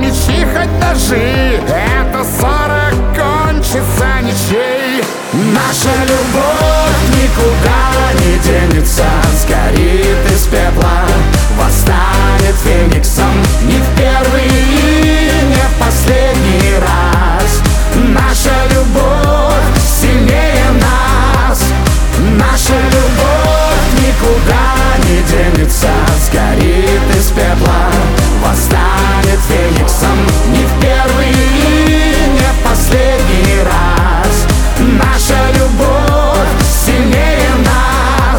мечи, хоть ножи, эта ссора кончится ничей. Наша любовь никуда не денется, сгорит из пепла, восстанет фениксом. Не в первый и не в последний раз. Наша любовь сильнее нас. Наша любовь никуда не денется, сгорит из пепла, восстанет фениксом. Не в первый и не в последний раз. Наша любовь сильнее нас.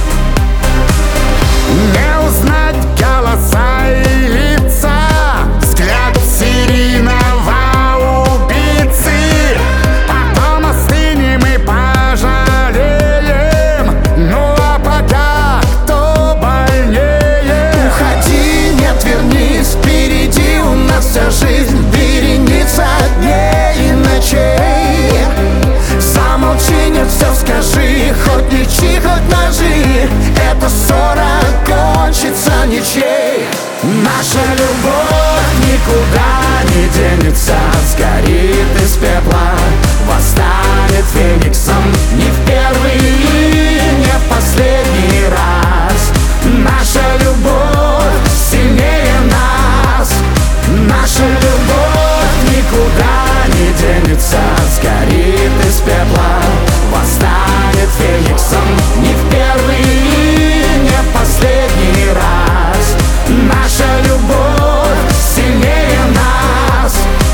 Не узнать голоса и лица, взгляд серийного убийцы. Потом остынем и пожалеем. Ну а пока кто больнее? Уходи, нет, вернись, впереди у нас вся жизнь, вереница дней и ночей. Замолчи, нет, все скажи, хоть мечи, хоть ножи, эта ссора кончится ничей. Наша любовь никуда не денется, сгорит из пепла, восстанет фениксом. Не в первый и не в последний раз. Наша любовь сильнее нас. Наша любовь никуда не денется, сгорит из пепла, восстанет фениксом. Не в первый и не в последний раз. Наша любовь сильнее нас.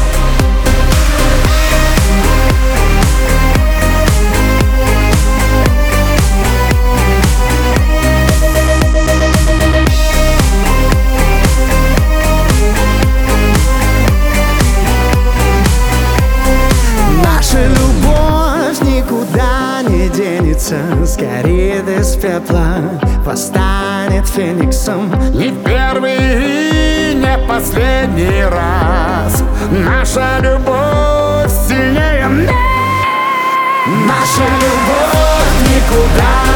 Наша любовь никуда не денется, сгорит из пепла, восстанет фениксом. Не в первый и не в последний раз. Наша любовь сильнее нас. Наша любовь никуда